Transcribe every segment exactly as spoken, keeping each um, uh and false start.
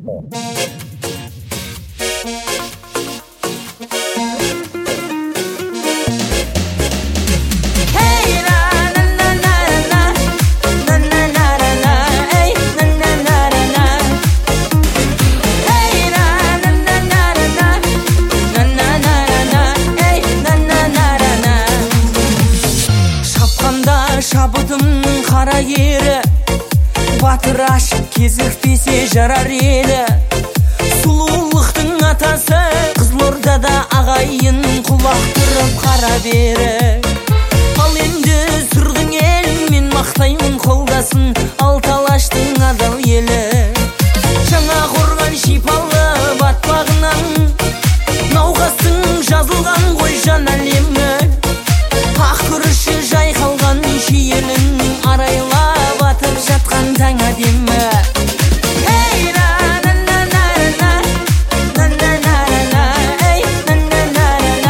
Шабытым қара ері, батыр ашып кезікпесе жарар еді. Сұлулықтың атасы Қызылордада ағайын, құлақ түріп қара бері. Ал енді сүрдің ел, мен мақтаймын қолдасын, Алталаштың адал елі. Жаңа қорған шипалы батпағынан науқастың жазылған ғой жан әлемі. Ақ күріші жайқалған шиелін арайлап атып жатқан таң әдемі. Ей на-на-на-на-на, на-на-на-на-на, ей на-на-на-на-на,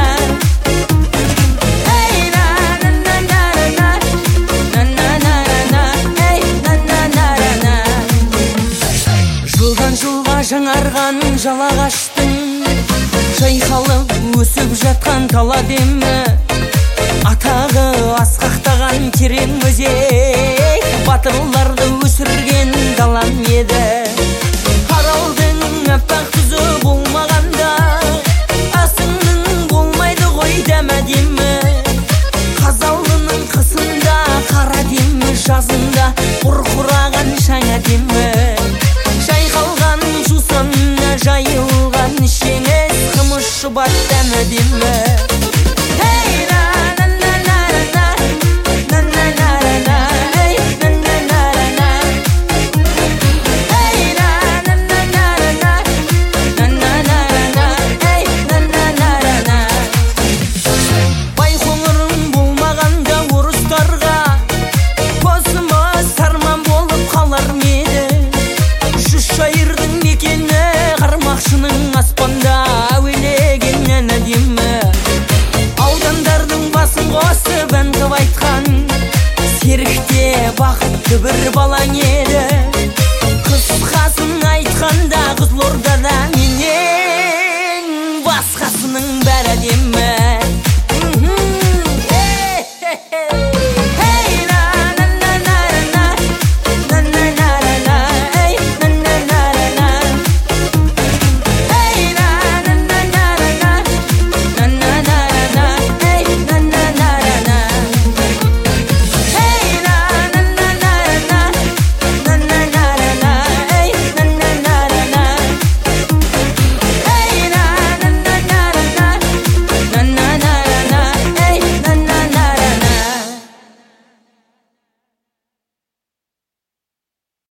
ей на-на-на-на-на, на-на-на-на-на, ей на-на-на-на. Жылдан жылға жаңарған жалағаштың жайқалып өсіп жатқан тала демі. Атағы асқақтаған терең өзек, батырларды өсірген далам еді. Аралдың аппақ тұзы болмағанда асыңның болмайды ғой дәм әдемі. Қазалының қысында қара демі, жазында бұрқыраған шаң әдемі. Жайқалған жусанына жайылған шеңес, қымыз шұбат дәм әдемі. Аспанда әуелеген ән әдемі. Аудандардың басын қосып ән қып айтқан серікте бақытты бір балаң еді. Қысқасын айтқанда Қызылордада менен басқасының бәрі әдемі.